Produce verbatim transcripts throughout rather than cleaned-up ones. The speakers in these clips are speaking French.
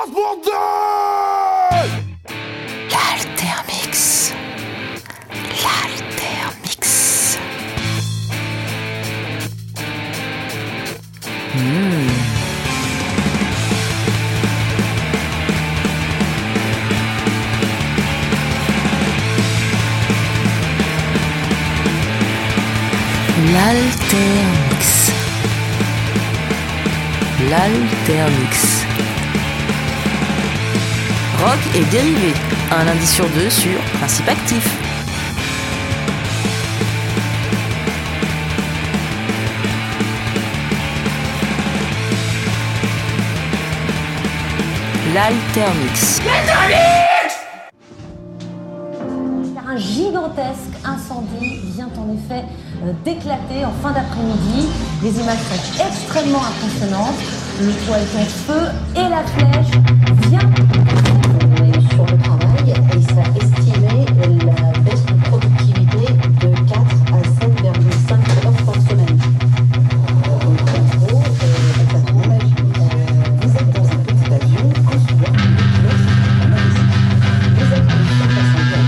Mix pour deux. L'Altermix. L'Altermix. Mmh. L'Altermix. L'Altermix. Rock et dérivé, un lundi sur deux sur Principe Actif. L'Altermix. Un gigantesque incendie vient en effet euh, d'éclater en fin d'après-midi. Les images sont extrêmement impressionnantes. Le toit est en feu et la flèche vient sur le travail et ça a estimé la baisse de productivité de quatre à sept virgule cinq heures par semaine. Donc en gros, euh, vous êtes dans un petit avion, un soir, un pilote, vous êtes en train de passer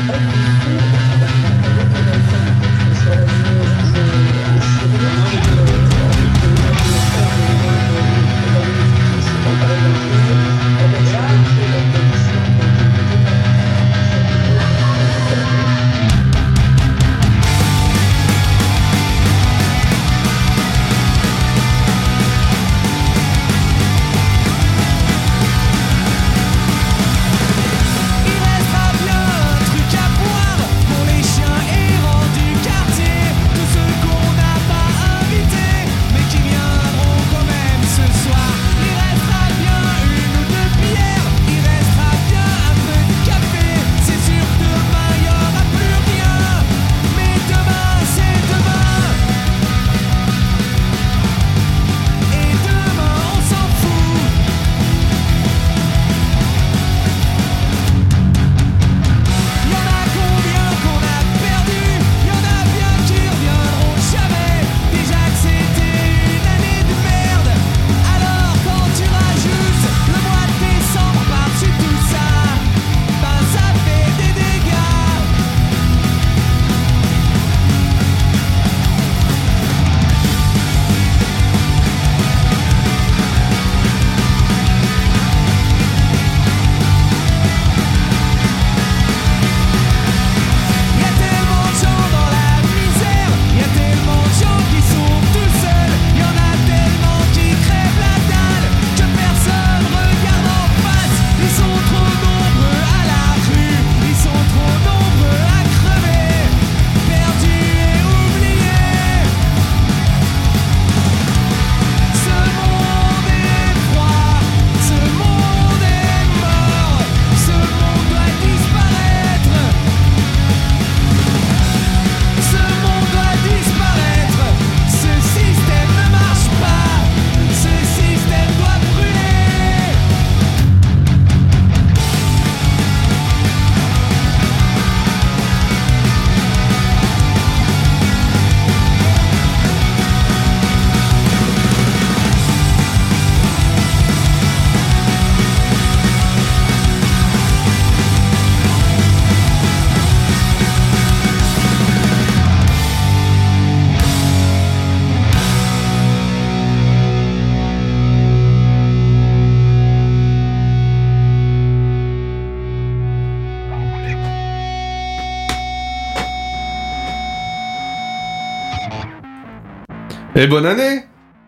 Et bonne année.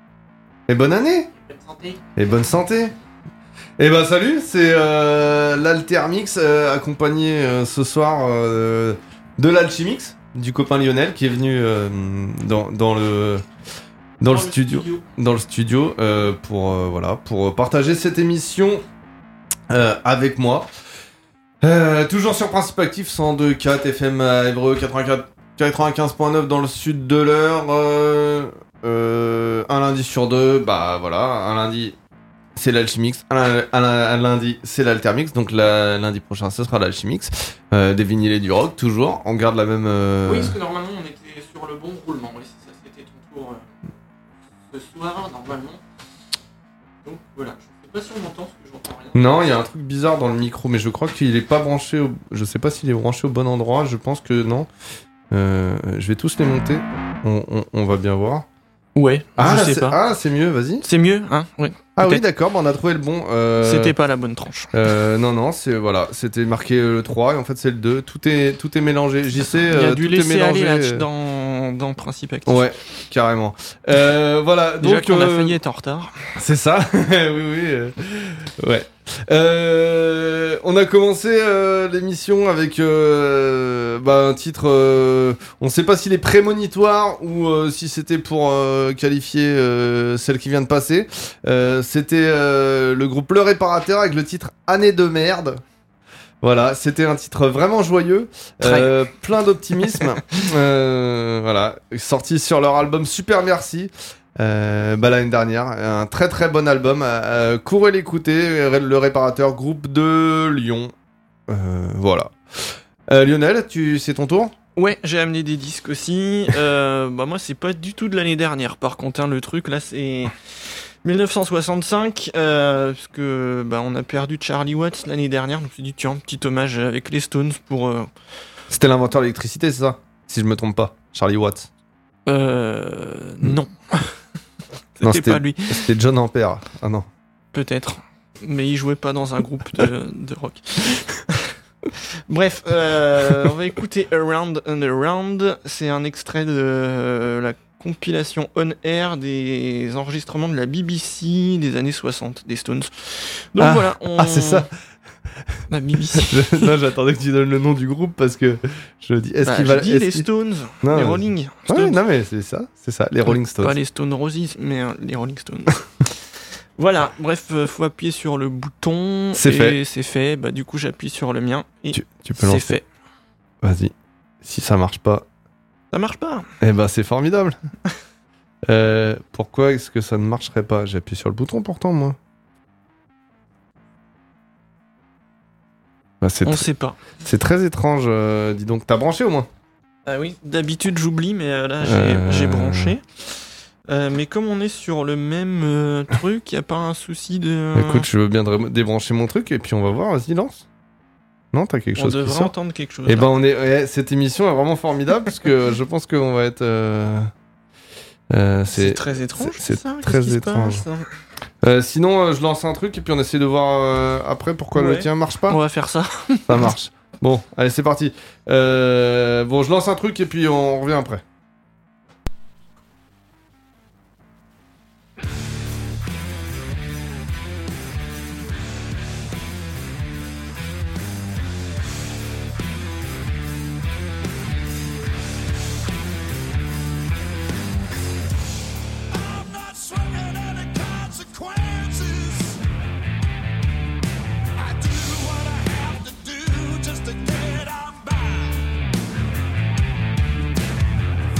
Et bonne année. Bonne santé. Et bonne santé. Et bah salut, c'est euh, l'Altermix euh, accompagné euh, ce soir euh, de l'Alchimix, du copain Lionel qui est venu euh, dans, dans le dans, dans le, le studio, studio dans le studio euh, pour euh, voilà pour partager cette émission euh, avec moi. Euh, toujours sur Principe Actif cent deux virgule quatre F M à Évreux, quatre-vingt-quatre quatre-vingt-quinze virgule neuf dans le sud de l'Eure. Euh, euh, un lundi sur deux, bah voilà, un lundi c'est l'Alchimix, un, un, un lundi c'est l'Altermix, donc la, lundi prochain ce sera l'Alchimix. Euh, des vinyles et du rock, toujours, on garde la même... Euh... Oui, parce que normalement on était sur le bon roulement, oui, ça c'était ton tour euh, ce soir, normalement. Donc voilà, je fais sais pas si on m'entend parce que j'entends rien. Non, il y a un truc bizarre dans le micro, mais je crois qu'il est pas branché au... Je sais pas s'il est branché au bon endroit, je pense que non. Euh, je vais tous les monter, on, on, on va bien voir. Ouais, Ah, je sais c'est... pas. ah c'est mieux, vas-y. C'est mieux, hein, oui. Ah Peut-être. oui, d'accord, bah on a trouvé le bon. Euh... C'était pas la bonne tranche. Euh, non, non, c'est voilà, c'était marqué euh, le trois et en fait c'est le deux. Tout est, tout est mélangé. J'y sais, Il y a euh, dû tout est laisser mélangé. aller là dans, dans Principe Actif. Ouais, carrément. Euh, voilà, Déjà donc qu'on a euh, failli être en retard. c'est ça. oui, oui. euh, Ouais. Euh, on a commencé euh, l'émission avec euh, bah, un titre. Euh, on ne sait pas s'il est prémonitoire ou euh, si c'était pour euh, qualifier euh, celle qui vient de passer. Euh, c'était euh, le groupe Le Réparateur avec le titre Année de merde. Voilà, c'était un titre vraiment joyeux, euh, plein d'optimisme. euh, voilà, sorti sur leur album Super Merci. Euh, bah, l'année dernière, un très très bon album. Euh, courez l'écouter, Le Réparateur, groupe de Lyon. Euh, voilà. Euh, Lionel, tu, c'est ton tour ? Ouais, j'ai amené des disques aussi. euh, bah moi, c'est pas du tout de l'année dernière. Par contre, hein, le truc là, c'est dix-neuf cent soixante-cinq, euh, parce que bah on a perdu Charlie Watts l'année dernière. Je me suis dit tiens, petit hommage avec les Stones pour. Euh... C'était l'inventeur de l'électricité, c'est ça ? Si je me trompe pas, Charlie Watts. Euh, non. C'était, Non, c'était pas lui. C'était John Ampere. Ah non. Peut-être. Mais il jouait pas dans un groupe de, de rock. Bref, euh, on va écouter Around and Around. C'est un extrait de euh, la compilation On Air des enregistrements de la B B C des années soixante, des Stones. Donc Ah. voilà. On... Ah, c'est ça. La B B C. Je- non, j'attendais que tu donnes le nom du groupe parce que je dis, est-ce Bah, qu'il j'ai va. dit est-ce les qu'il- Stones, Non, les mais- Rolling Ouais, Stones. non, mais c'est ça, c'est ça, les Rolling Stones. Pas les Stone Roses, mais euh, les Rolling Stones. Voilà, bref, euh, faut appuyer sur le bouton. C'est et fait. C'est fait, bah du coup j'appuie sur le mien et Tu, tu peux c'est lancer. fait. Vas-y. Si ça marche pas, Ça marche pas. eh ben c'est formidable. euh, pourquoi est-ce que ça ne marcherait pas ? J'appuie sur le bouton pourtant, moi. Bah, c'est, On tr- sait pas. c'est très étrange. euh, dis donc, t'as branché au moins ? Ah oui, d'habitude j'oublie, mais euh, là j'ai, Euh. j'ai branché. Euh, mais comme on est sur le même euh, truc, y a pas un souci de. Écoute, je veux bien dé- débrancher mon truc et puis on va voir. Vas-y, lance. Non, t'as quelque on chose qui devrait sort ? entendre quelque chose. Eh là. ben, on est. ouais, cette émission est vraiment formidable parce que je pense qu'on va être. euh, euh, c'est, c'est. très étrange. c'est ça très Qu'est-ce qui se étrange. passe Euh, sinon, euh, je lance un truc et puis on essaie de voir euh, après pourquoi le Ouais. tien marche pas. On va faire ça. Ça marche. Bon, allez, c'est parti. Euh, bon, je lance un truc et puis on revient après. I'm not swearing any consequences. I do what I have to do just to get on by.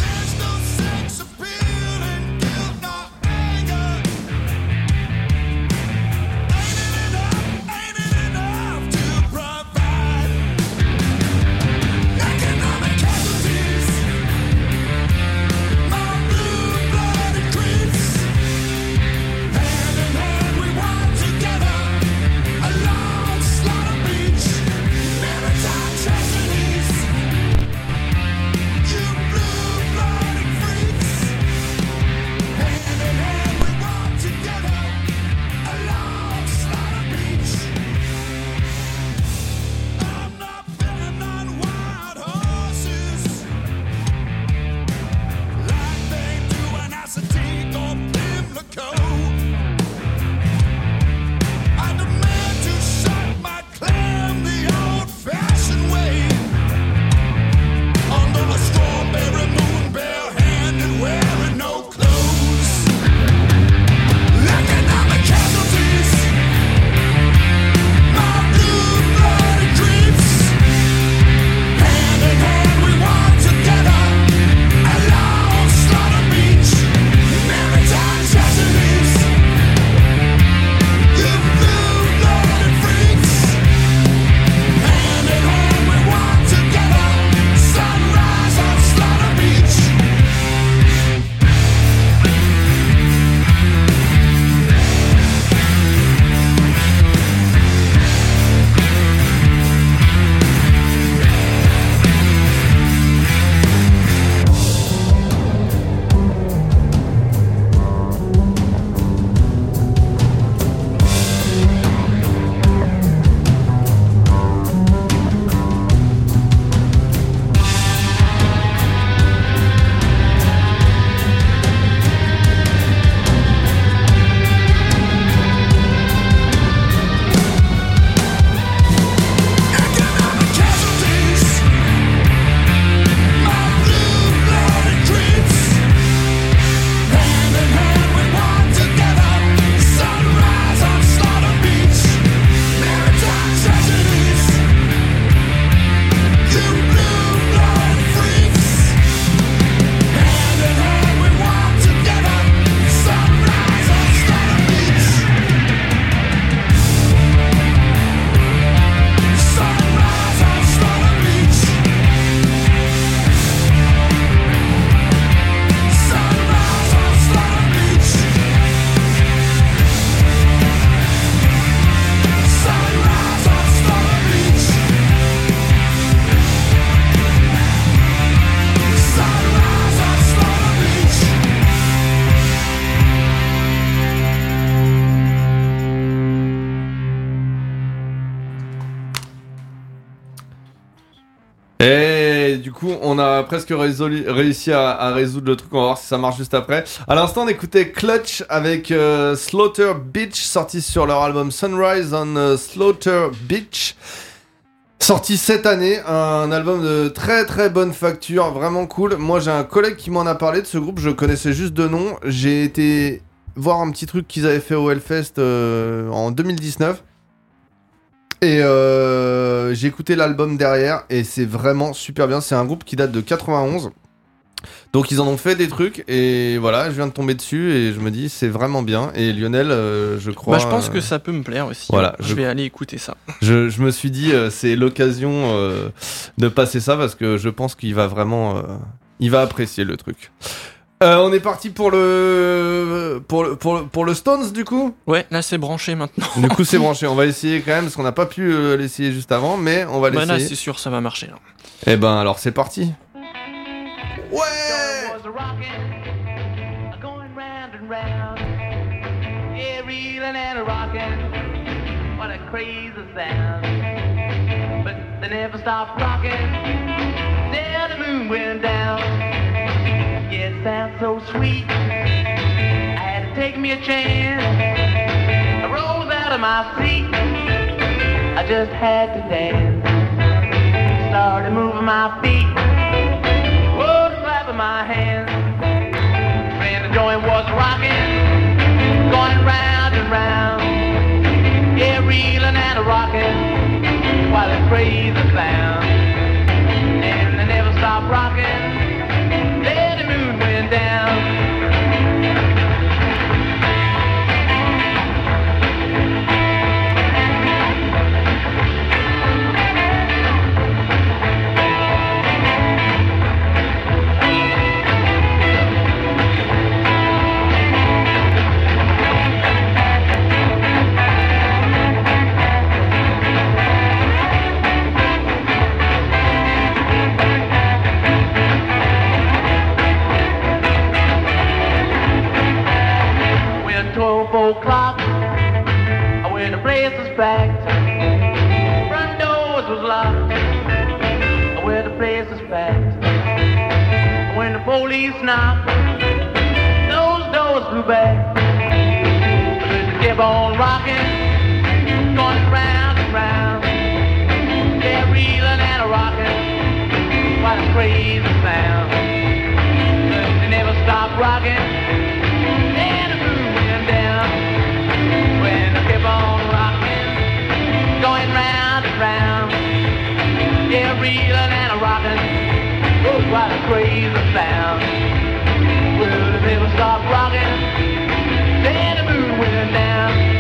du coup, on a presque résolu, réussi à, à résoudre le truc. On va voir si ça marche juste après. À l'instant, on écoutait Clutch avec euh, Slaughter Beach, sorti sur leur album Sunrise on uh, Slaughter Beach. Sorti cette année, un album de très très bonne facture, vraiment cool. Moi, j'ai un collègue qui m'en a parlé de ce groupe, je connaissais juste de nom. J'ai été voir un petit truc qu'ils avaient fait au Hellfest euh, en deux mille dix-neuf. Et euh, j'ai écouté l'album derrière et c'est vraiment super bien. C'est un groupe qui date de quatre-vingt-onze. Donc ils en ont fait des trucs et voilà, je viens de tomber dessus et je me dis c'est vraiment bien. Et Lionel, euh, je crois... Bah, je pense euh, que ça peut me plaire aussi. Voilà, je, je- vais aller écouter ça. Je, je me suis dit euh, c'est l'occasion euh, de passer ça parce que je pense qu'il va vraiment... euh, il va apprécier le truc. Euh, on est parti pour le, pour le pour le pour le Stones du coup. Ouais, là c'est branché maintenant. Du coup c'est branché. On va essayer quand même parce qu'on n'a pas pu euh, l'essayer juste avant, mais on va Bah, là l'essayer. c'est sûr, ça va marcher. Là. Eh ben alors c'est parti. Ouais. was rockin', going round and round. Yeah, reelin' and a rockin', what a crazy sound. But they never stopped rockin', till the moon went down. Yeah, it sounds so sweet, I had to take me a chance. I rose out of my seat, I just had to dance. Started moving my feet, whoa, clapping my hands. And the joint was rocking, going round and round. Yeah, reeling and a rocking, while it crazy sound. And they never stopped rocking, then the moon went down. twelve o'clock, when the place was packed, front doors was locked, when the place was packed. When the police knocked, those doors flew back. But it kept on rocking, going round and round. Yeah, reeling and a rocking, what a crazy sound. But they never stopped rocking. Going round and round, yeah, reeling and a rocking, oh, what a crazy sound. Well, they never stopped rocking, then the moon went down.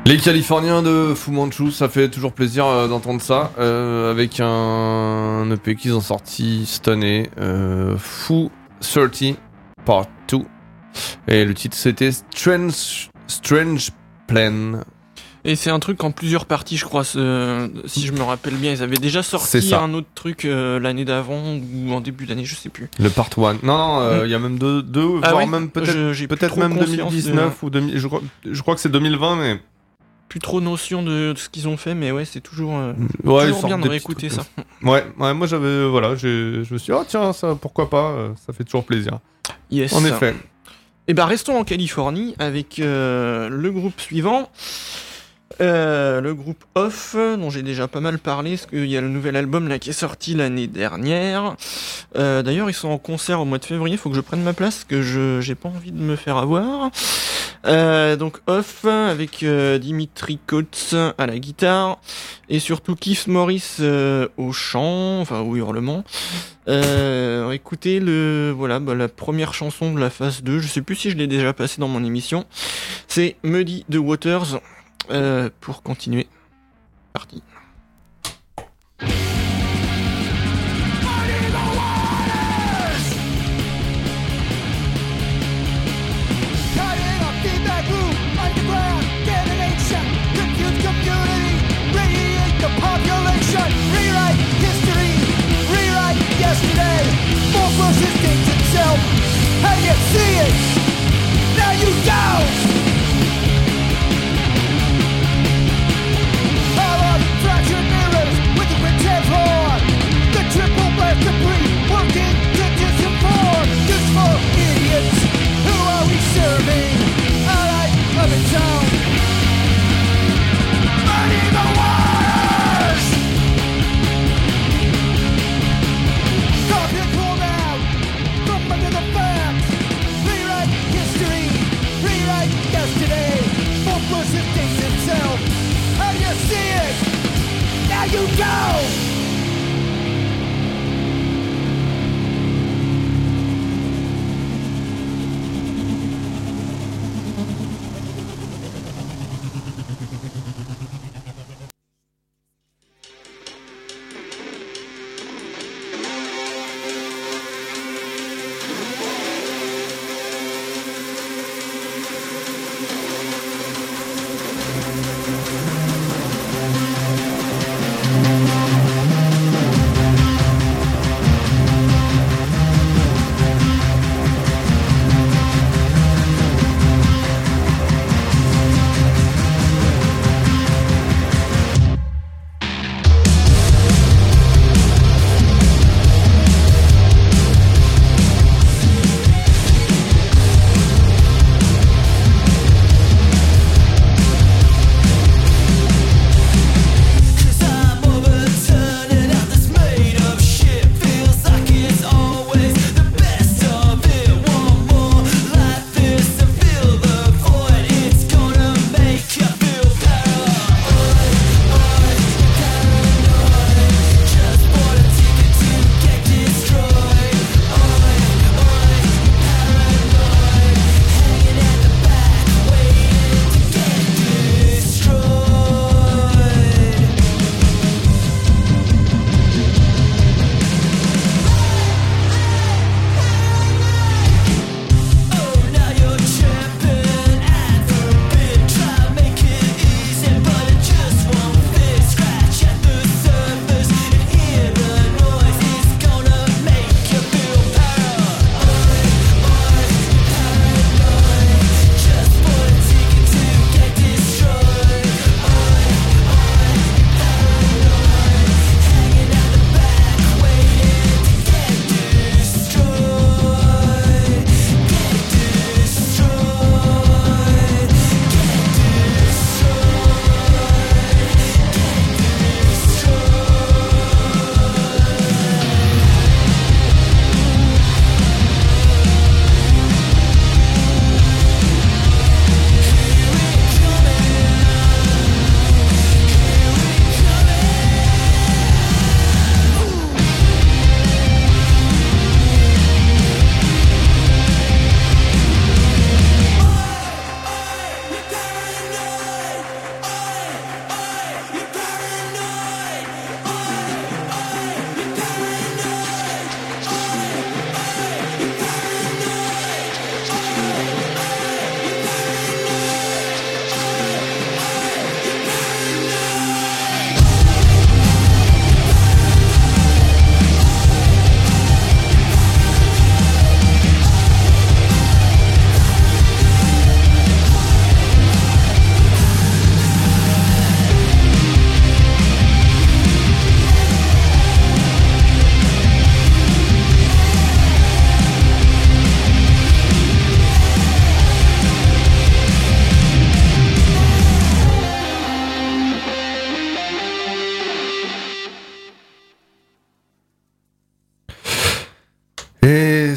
Les Californiens de Fu Manchu, ça fait toujours plaisir euh, d'entendre ça, euh, avec un, un E P qu'ils ont sorti cette année, euh, Fu thirty Part two, et le titre c'était Strange, Strange Plan. Et c'est un truc en plusieurs parties, je crois, ce... si je me rappelle bien. Ils avaient déjà C'est sorti ça. un autre truc euh, l'année d'avant ou en début d'année, je sais plus. Le Part one. Non, non, il euh, Mm. y a même deux, deux Ah voire ouais même peut-être, Je- j'ai plus peut-être trop même conscience deux mille dix-neuf ou deux mille, je crois, je crois que c'est deux mille vingt, mais Plus trop notion de, de ce qu'ils ont fait, mais ouais, c'est toujours, euh, ouais, ils toujours sortent bien de des petits réécouter trucs ça. Ouais, ouais, moi j'avais, voilà, j'ai, je me suis dit, oh tiens, ça, pourquoi pas, euh, ça fait toujours plaisir. Yes. En effet. Et bah restons en Californie avec euh, le groupe suivant. Euh, le groupe Off, dont j'ai déjà pas mal parlé, parce qu'il y a le nouvel album là qui est sorti l'année dernière. Euh, D'ailleurs, ils sont en concert au mois de février. Faut que je prenne ma place, parce que je j'ai pas envie de me faire avoir. Euh, donc Off avec euh, Dimitri Coates à la guitare et surtout Keith Morris euh, au chant, enfin au hurlement. Euh, écoutez le voilà bah, la première chanson de la phase deux. Je sais plus si je l'ai déjà passé dans mon émission. C'est Muddy the Waters. Euh, pour continuer, parti. Rewrite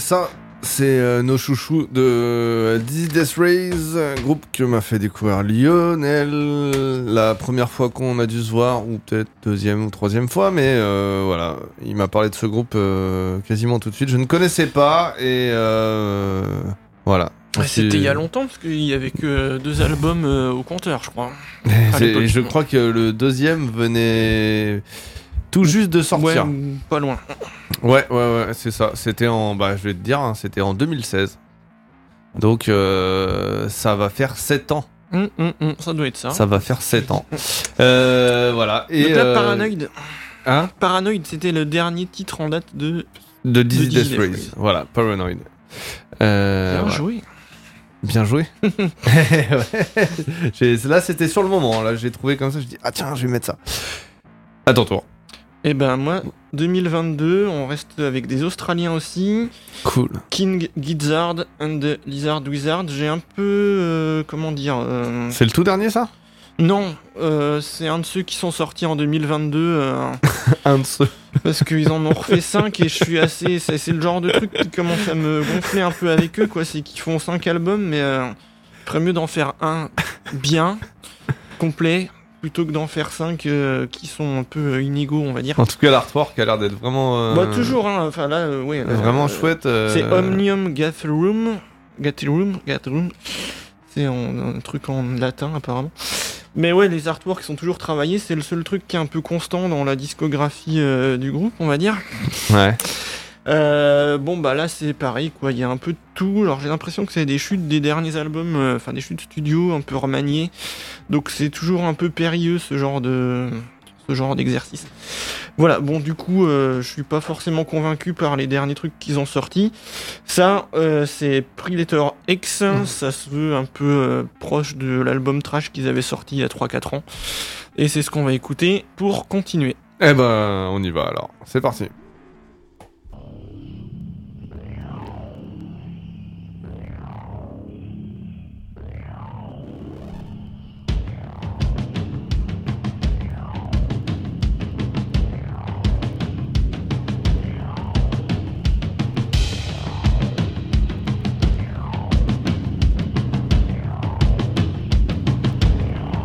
ça, c'est euh, nos chouchous de euh, Dizzy Death Rays, un groupe que m'a fait découvrir Lionel la première fois qu'on a dû se voir, ou peut-être deuxième ou troisième fois, mais euh, voilà, il m'a parlé de ce groupe euh, quasiment tout de suite. Je ne connaissais pas et euh, voilà. Ouais, C'est- c'était il y a longtemps parce qu'il y avait que deux albums euh, au compteur, je crois. Et à c'est- l'époque. et je crois que le deuxième venait tout juste de Ouais, sortir. ou pas loin. Ouais, ouais, ouais, c'est ça. C'était en, bah, je vais te dire, hein, c'était en deux mille seize. Donc, euh, ça va faire sept ans. Hum, hum, hum, ça doit être ça. Ça va faire sept ans. Euh, voilà. Et Donc là, euh, Paranoid. Hein Paranoid, c'était le dernier titre en date de. de Dizzy de Dizzy Death Death Rays. Voilà, Paranoid. Euh, Bien voilà. joué. Bien joué. Ouais. J'ai- Là, c'était sur le moment. Là, j'ai trouvé comme ça. Je dis, ah tiens, je vais mettre ça. À ton tour. Et ben moi, deux mille vingt-deux, on reste avec des Australiens aussi. Cool. King Gizzard and the Lizard Wizard. J'ai un peu, euh, comment dire, euh, C'est le tout dernier, ça? non, euh, c'est un de ceux qui sont sortis en deux mille vingt-deux euh, Un de ceux. parce qu'ils en ont refait cinq et je suis assez, c'est, c'est le genre de truc qui commence à me gonfler un peu avec eux, quoi. C'est qu'ils font cinq albums, mais euh, ferait mieux d'en faire un bien complet plutôt que d'en faire cinq euh, qui sont un peu inégaux, on va dire. En tout cas, l'artwork a l'air d'être vraiment. euh, Bah toujours, hein. Enfin là, euh, ouais. euh, Vraiment chouette. euh, C'est Omnium Gatherum. Gatherum. Gatherum. C'est en- un truc en latin apparemment. Mais ouais, les artworks sont toujours travaillés. C'est le seul truc qui est un peu constant dans la discographie euh, du groupe, on va dire. Ouais. Euh, bon bah là c'est pareil quoi. Il y a un peu de tout. Alors j'ai l'impression que c'est des chutes des derniers albums, euh, enfin des chutes studio un peu remaniées. Donc c'est toujours un peu périlleux ce genre de ce genre d'exercice. Voilà, bon du coup euh, je suis pas forcément convaincu par les derniers trucs qu'ils ont sortis. Ça euh, c'est Predator X, ça se veut un peu euh, proche de l'album trash qu'ils avaient sorti il y a trois quatre ans. Et c'est ce qu'on va écouter pour continuer. Eh ben, on y va alors. C'est parti.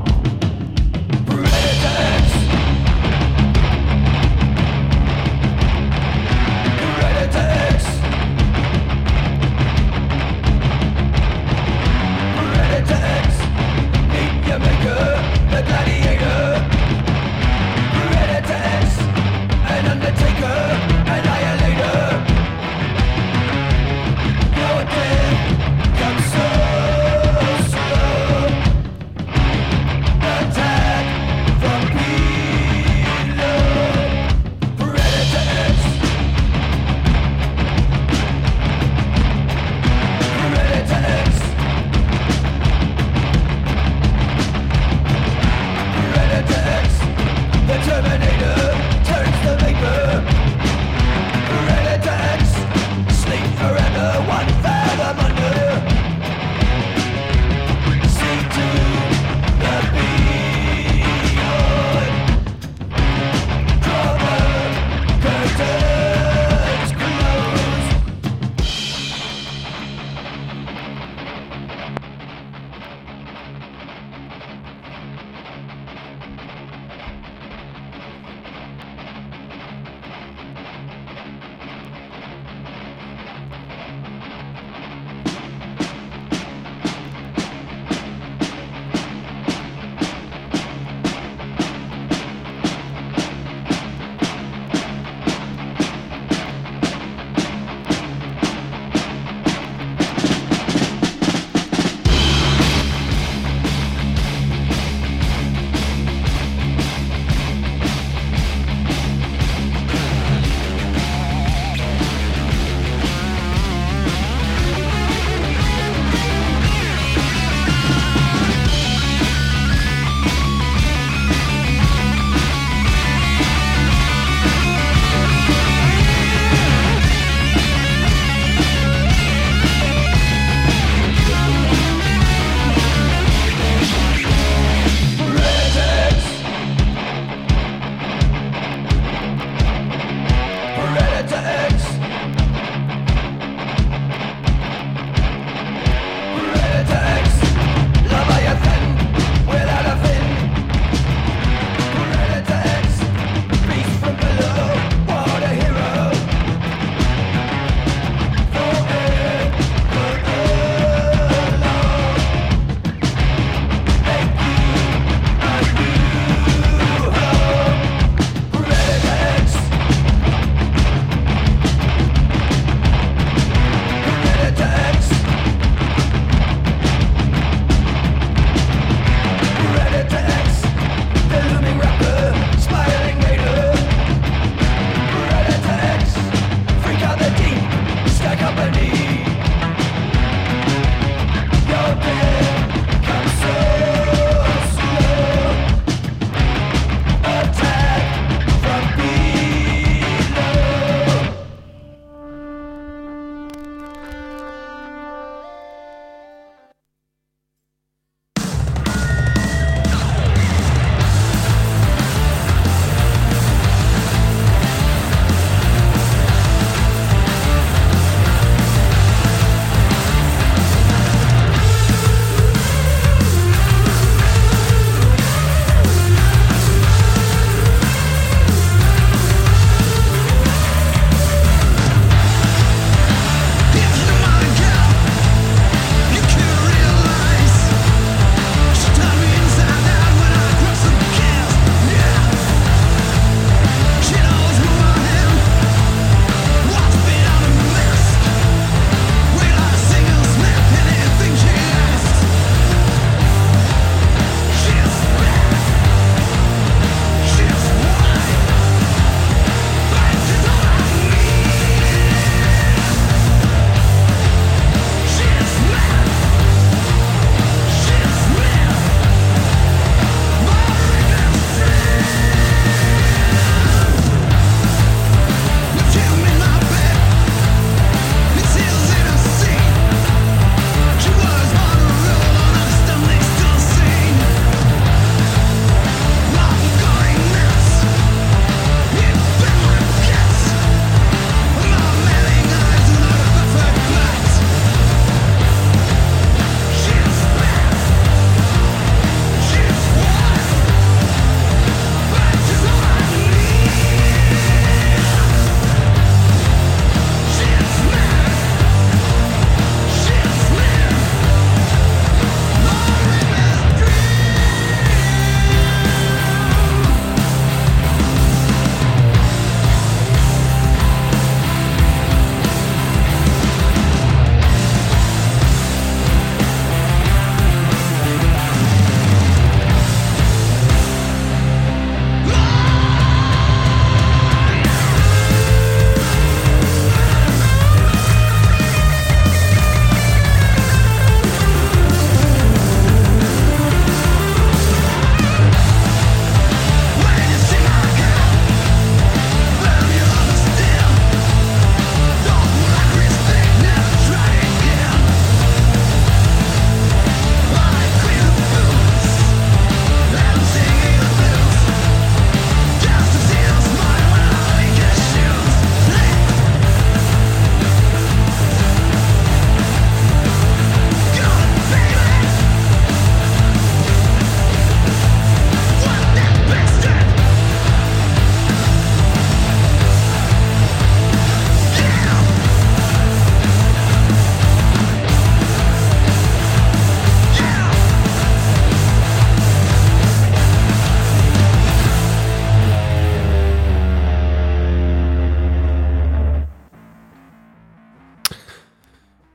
Predators.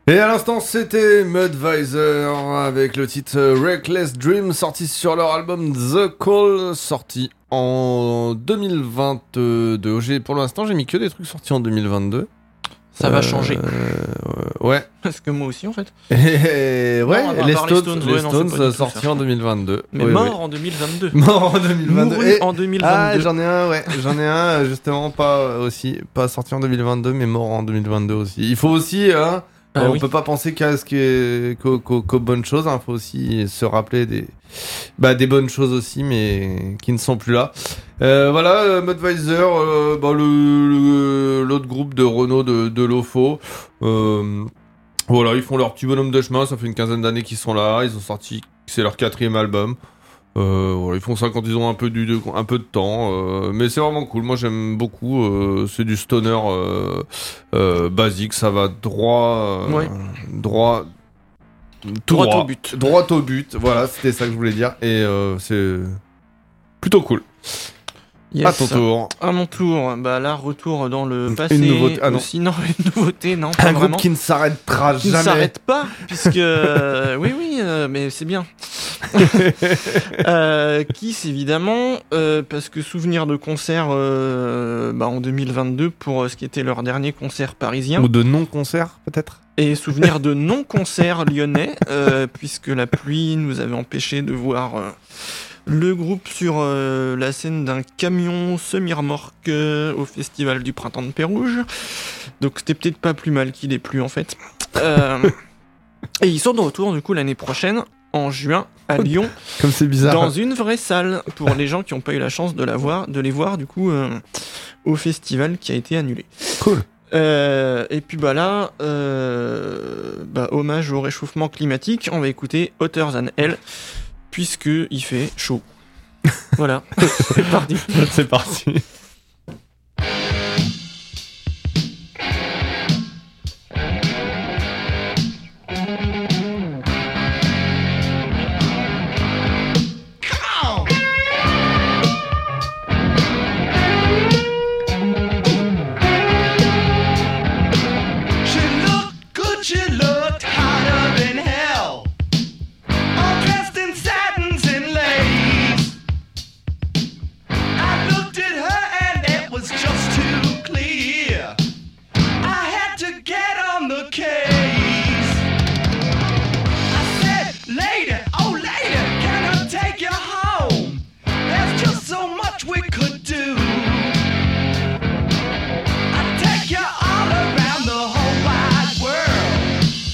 Et à l'instant, c'était Mudvisor avec le titre Reckless Dream, sorti sur leur album The Call, sorti en deux mille vingt-deux. J'ai, pour l'instant, j'ai mis que des trucs sortis en deux mille vingt-deux. Ça va changer. Euh, ouais. Parce que moi aussi, en fait. Et ouais, Non, les part Stones, les Stones, les ouais, non, Stones c'est pas du tout sortis ça, en deux mille vingt-deux. Mais Oui, mort oui. en deux mille vingt-deux. Mort en deux mille vingt-deux. Mouru Et- en deux mille Ah, vingt-deux. j'en ai un, ouais. J'en ai un, justement, pas aussi, pas sorti en deux mille vingt-deux, mais mort en deux mille vingt-deux aussi. Il faut aussi, hein, Ah on oui. peut pas penser qu'à ce qui est, qu'aux, qu'aux- qu'aux bonnes choses, hein. Faut aussi se rappeler des, bah, des bonnes choses aussi, mais qui ne sont plus là. Euh, voilà, euh, Mudvisor, euh, bah, le, le- l'autre groupe de Renault de, de Lofo. Euh, voilà, ils font leur petit bonhomme de chemin, ça fait une quinzaine d'années qu'ils sont là, ils ont sorti, c'est leur quatrième album. Euh, voilà, ils font ça quand ils ont un peu, du, de, un peu de temps, euh, mais c'est vraiment cool. Moi j'aime beaucoup. Euh, c'est du stoner euh, euh, basique, ça va droit, euh, Ouais. droit, tout Droit droit au but. droit au but. Voilà, c'était ça que je voulais dire, et euh, c'est plutôt cool. Yes. À ton tour. À mon tour, bah là, retour dans le passé. Une nouveauté- ah non. Aussi, non, une nouveauté, non, pas Un groupe vraiment. qui ne s'arrêtera Qui ne jamais. s'arrête pas, puisque euh, oui, oui, euh, mais c'est bien. euh, Kiss, évidemment, euh, parce que souvenir de concert euh, bah, en deux mille vingt-deux pour euh, ce qui était leur dernier concert parisien, Ou de non-concert peut-être. et souvenir de non-concert lyonnais, euh, puisque la pluie nous avait empêché de voir euh, le groupe sur euh, la scène d'un camion semi-remorque euh, au festival du Printemps de Pérouge. Donc c'était peut-être pas plus mal qu'il ait plu en fait. Euh, et ils sont de retour du coup l'année prochaine, en juin, à Lyon, Comme c'est bizarre. dans une vraie salle, pour les gens qui n'ont pas eu la chance de, la voir, de les voir du coup euh, au festival qui a été annulé. Cool. Euh, et puis bah là, euh, bah, hommage au réchauffement climatique, on va écouter Hotter Than Hell, puisque il fait chaud. Voilà, c'est parti. C'est parti. She looked good, she looked hotter than hell. All dressed in satins and lace. I looked at her and it was just too clear. I had to get on the case. I said, lady, oh lady, can I take you home? There's just so much we could do. I'd take you all around the whole wide world.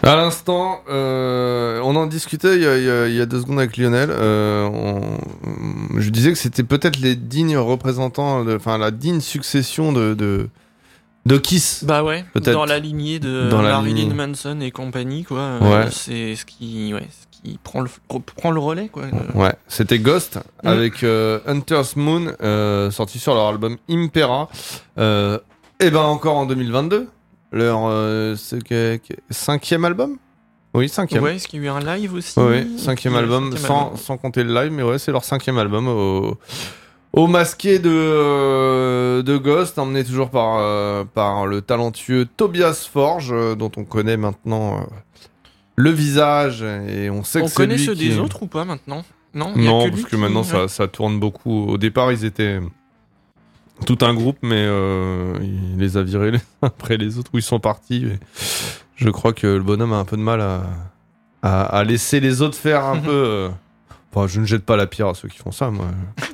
À l'instant, euh, on en discutait il y, a, il, y a, il y a deux secondes avec Lionel. Euh, on, je disais que c'était peut-être les dignes représentants, enfin la digne succession de, de, de Kiss. Bah ouais, peut-être. dans la lignée de Dans la Marilyn lignée. Manson et compagnie, quoi. Ouais. Euh, c'est ce qui, ouais, ce qui prend le, prend le relais, quoi. Euh, Ouais, c'était Ghost Mm. avec euh, Hunter's Moon, euh, sorti sur leur album Impera. Euh, et ben encore en deux mille vingt-deux, leur euh, c'est que- que- cinquième album. Oui, cinquième. Ouais, est-ce qu'il y a eu un live aussi? Ouais, cinquième Et puis, album, euh, cinquième sans, album. sans compter le live, mais ouais, c'est leur cinquième album au, au masqué de, euh, de Ghost, emmené toujours par, euh, par le talentueux Tobias Forge, euh, dont on connaît maintenant euh, le visage, et on sait On que c'est connaît lui ceux qui des est- autres ou pas maintenant? Non, il y a Non, que lui parce que qui- maintenant ouais. ça, ça tourne beaucoup. Au départ, ils étaient tout un groupe, mais euh, il les a virés les uns après les autres où ils sont partis. Et je crois que le bonhomme a un peu de mal à, à, à laisser les autres faire un peu. euh, Enfin, je ne jette pas la pierre à ceux qui font ça, moi.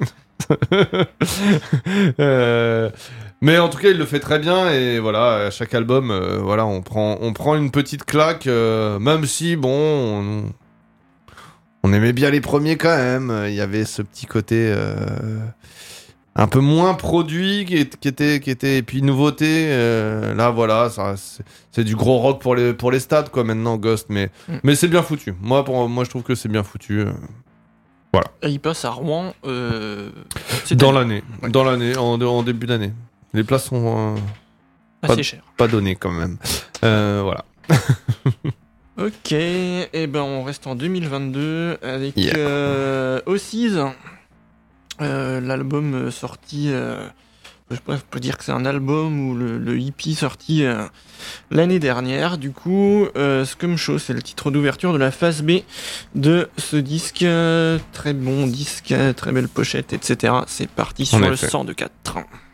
Euh, Mais en tout cas, il le fait très bien et voilà, à chaque album, euh, voilà, on prend, on prend une petite claque, euh, même si bon, on, on aimait bien les premiers quand même. Il y avait ce petit côté euh, un peu moins produit qui, est- qui était, qui était, et puis nouveauté. euh, là, voilà, ça, c'est, c'est du gros rock pour les, pour les stades quoi maintenant, Ghost, mais, Mm. mais c'est bien foutu. Moi, pour, moi, je trouve que c'est bien foutu. euh, Et il passe à Rouen. Euh... cette Dans année. l'année, dans l'année, en, en début d'année. Les places sont euh, Assez pas- cher. pas données quand même. Euh, voilà. Ok, et ben on reste en deux mille vingt-deux avec Yeah. euh, Ossies. Euh, l'album euh, sorti, euh, je sais pas, je peux dire que c'est un album ou le, le hippie sorti euh, l'année dernière. Du coup, euh, Scum Show, c'est le titre d'ouverture de la phase B de ce disque. Euh, très bon disque, euh, très belle pochette, et cetera. C'est parti sur En le effet. cent deux quatre.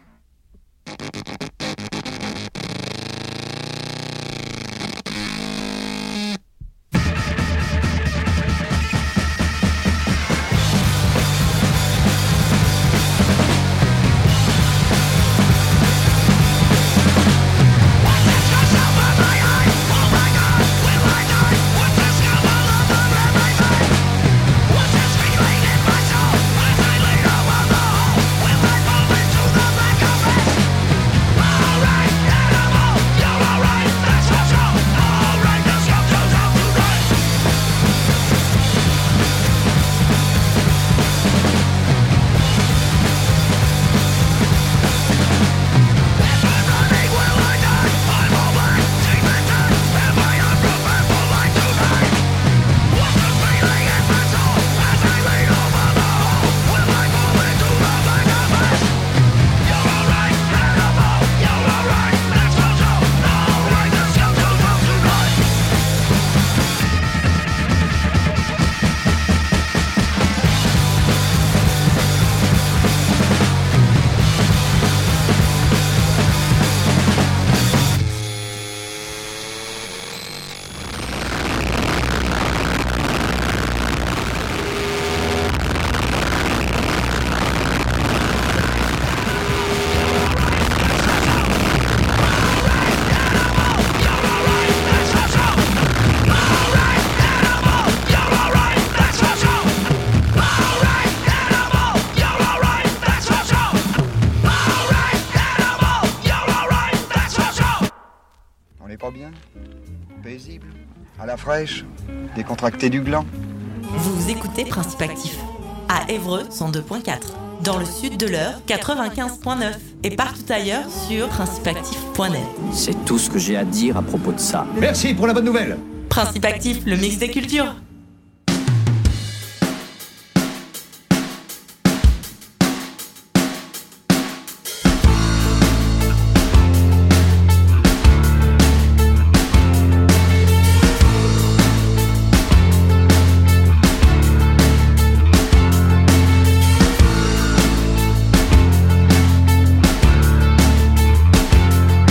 On n'est pas bien? Paisible? À la fraîche? Décontracté du gland? Vous écoutez Principe Actif à Évreux cent deux point quatre, dans le sud de l'Eure quatre-vingt-quinze point neuf et partout ailleurs sur principe actif point net. C'est tout ce que j'ai à dire à propos de ça. Merci pour la bonne nouvelle! Principe Actif, le mix des cultures.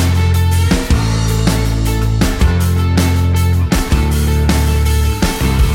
Thank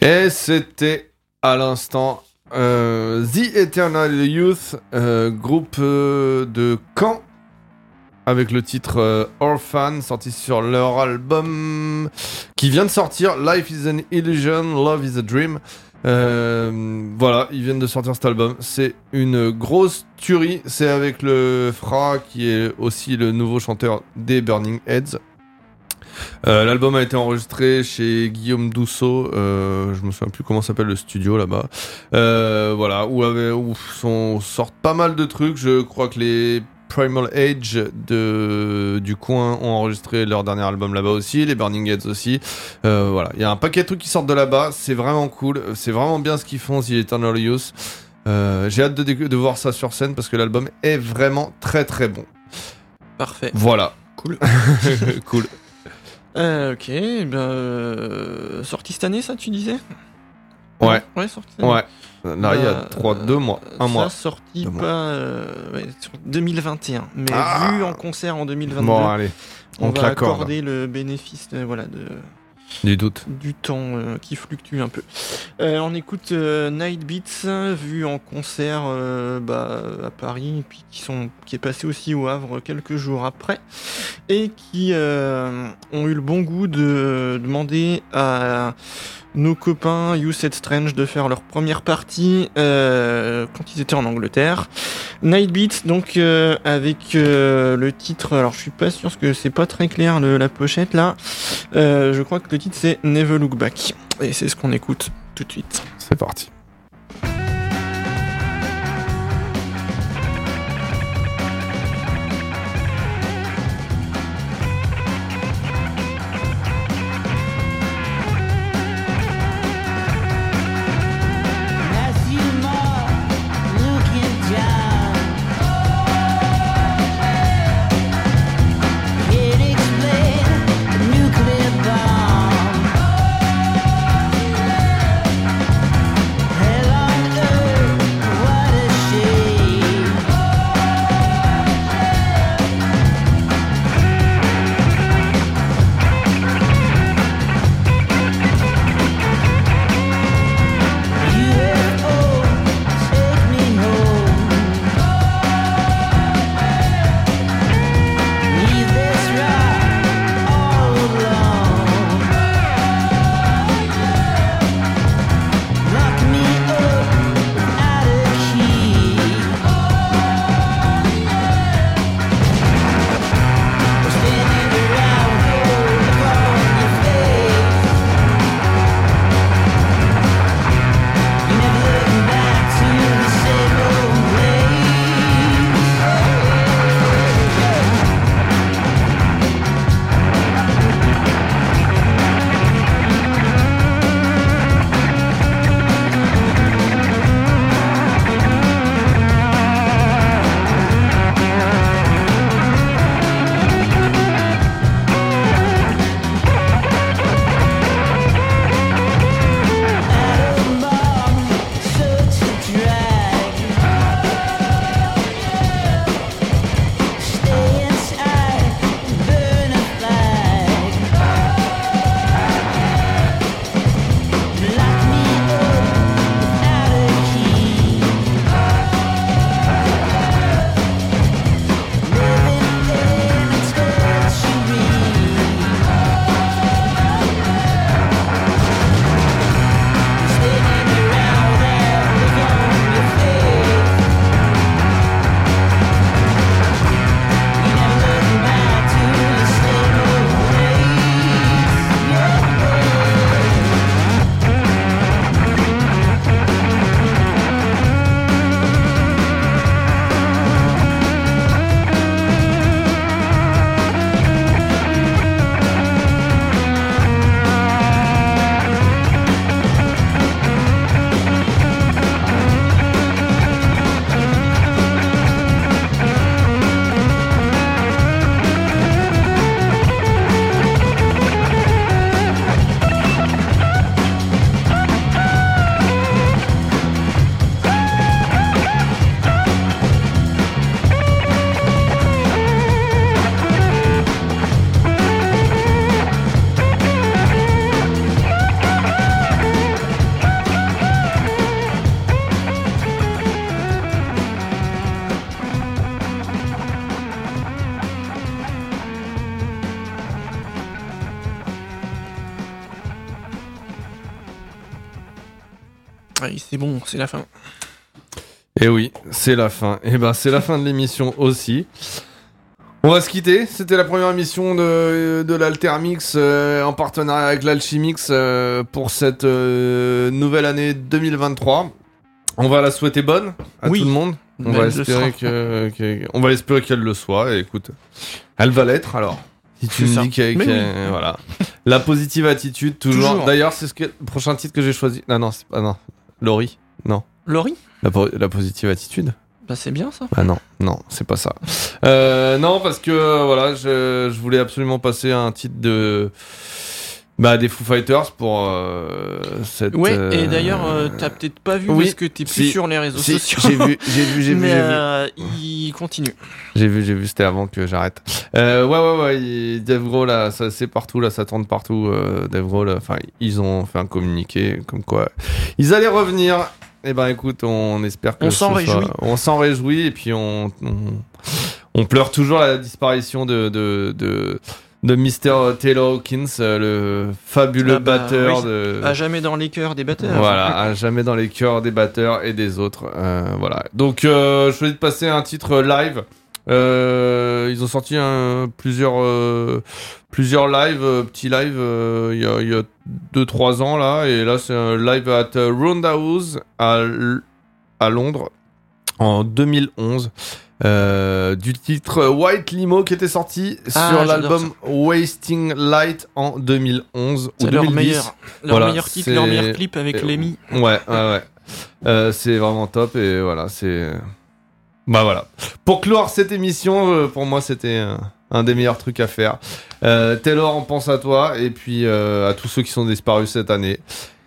Et c'était à l'instant euh, The Eternal Youth, euh, groupe euh, de Caen, avec le titre euh, Orphan, sorti sur leur album qui vient de sortir, Life is an Illusion, Love is a Dream. Euh, voilà, ils viennent de sortir cet album. C'est une grosse tuerie. C'est avec le Fra, qui est aussi le nouveau chanteur des Burning Heads. Euh, l'album a été enregistré chez Guillaume Dousseau, euh, je me souviens plus comment s'appelle le studio là-bas. Euh, voilà, où, avait, où sont, sortent pas mal de trucs. Je crois que les Primal Age de, du coin ont enregistré leur dernier album là-bas aussi, les Burning Heads aussi. Euh, voilà, il y a un paquet de trucs qui sortent de là-bas. C'est vraiment cool, c'est vraiment bien ce qu'ils font, The Eternal Youth. Euh, j'ai hâte de, de voir ça sur scène parce que l'album est vraiment très très bon. Parfait. Voilà. Cool. Cool. Euh, ok, ben euh, sorti cette année, ça tu disais? Ouais. Ouais, sorti cette année. Ouais. Là, il y a trois, deux mois, un ça mois. sorti deux pas mois. euh, ouais, sur deux mille vingt et un, mais Ah vu en concert en deux mille vingt-deux. Bon, allez, on, on te va l'accorde. accorder le bénéfice de, voilà, de, du doute. Du temps euh, qui fluctue un peu. Euh, on écoute euh, Night Beats, vu en concert euh, bah, à Paris, et puis qui, sont, qui est passé aussi au Havre quelques jours après, et qui euh, ont eu le bon goût de demander à nos copains You Said Strange de faire leur première partie euh, quand ils étaient en Angleterre. Night Beats, donc euh, avec euh, le titre, alors je suis pas sûr parce que c'est pas très clair le, la pochette là, euh, je crois que le titre c'est Never Look Back, et c'est ce qu'on écoute tout de suite. C'est parti. Nuclear bomb. Oui, c'est bon, c'est la fin. Et oui, c'est la fin. Et ben, c'est la fin de l'émission aussi. On va se quitter. C'était la première émission de, de l'Altermix euh, en partenariat avec l'Alchimix euh, pour cette euh, nouvelle année deux mille vingt-trois. On va la souhaiter bonne à Oui. tout le monde. On va, espérer que, que, on va espérer qu'elle le soit. Et écoute, elle va l'être alors. Si tu C'est me ça. dis qu'elle, Mais qu'elle- oui. voilà. La positive attitude, toujours. Toujours. D'ailleurs, c'est ce que, le prochain titre que j'ai choisi. Ah non, c'est pas, non. Laurie. Non. Laurie La, po- la positive attitude. Bah c'est bien ça. Ah non, non, c'est pas ça. Euh, non, parce que euh, voilà, je, je voulais absolument passer un titre de bah des Foo Fighters pour euh, cette. Ouais, euh, et d'ailleurs, euh, t'as peut-être pas vu oui, parce que t'es plus si, sur les réseaux si, sociaux. J'ai vu, j'ai vu, j'ai vu, Mais j'ai vu. euh, il continue. J'ai vu, j'ai vu, c'était avant que j'arrête. Euh, ouais, ouais, ouais, il- Dave Grohl, là, ça, c'est partout, là, ça tourne partout. Euh, Dave Grohl, enfin, ils ont fait un communiqué comme quoi ils allaient revenir. Eh ben, écoute, on espère que On s'en ce soit- réjouit. on s'en réjouit, et puis on, on, on pleure toujours la disparition de, de, de, de mister Taylor Hawkins, euh, le fabuleux Ah bah, batteur oui, de. À jamais dans les cœurs des batteurs. Voilà, à jamais dans les cœurs des batteurs et des autres. Euh, voilà. Donc, euh, je voulais te passer un titre live. Euh, ils ont sorti un, plusieurs, euh, plusieurs lives, euh, petits lives, euh, il y a, il y a deux trois ans là. Et là, c'est un live at Roundhouse à, L- à Londres en deux mille onze. Euh, du titre White Limo qui était sorti Ah, sur j'adore l'album Wasting Light en deux mille onze ou C'est leur deux mille dix. meilleur, leur Voilà, meilleur titre, c'est- leur meilleur clip avec euh, Lemmy. Ouais, ouais, ouais. Euh, c'est vraiment top et voilà, c'est. Bah voilà. Pour clore cette émission, euh, pour moi, c'était euh, un des meilleurs trucs à faire. Euh, Taylor, on pense à toi et puis euh, à tous ceux qui sont disparus cette année.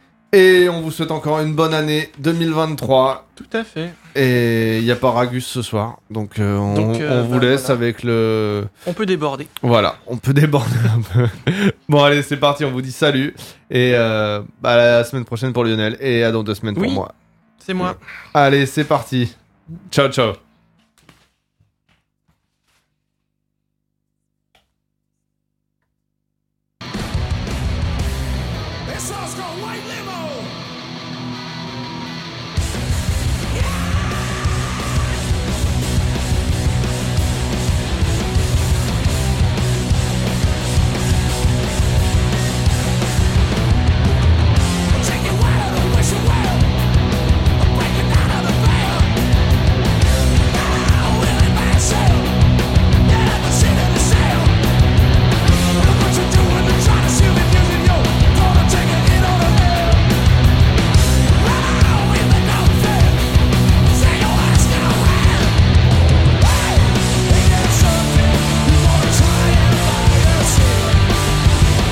Et on vous souhaite encore une bonne année deux mille vingt-trois. Tout à fait. Et il n'y a pas Ragus ce soir, donc euh, on, Donc, euh, on vous bah, laisse voilà. avec le. On peut déborder. Voilà, on peut déborder un peu. Bon, allez, c'est parti, on vous dit salut. Et euh, bah, à la semaine prochaine pour Lionel et à dans deux semaines Oui. pour moi. C'est moi. Allez, c'est parti. Ciao, ciao. That song's called White Limo.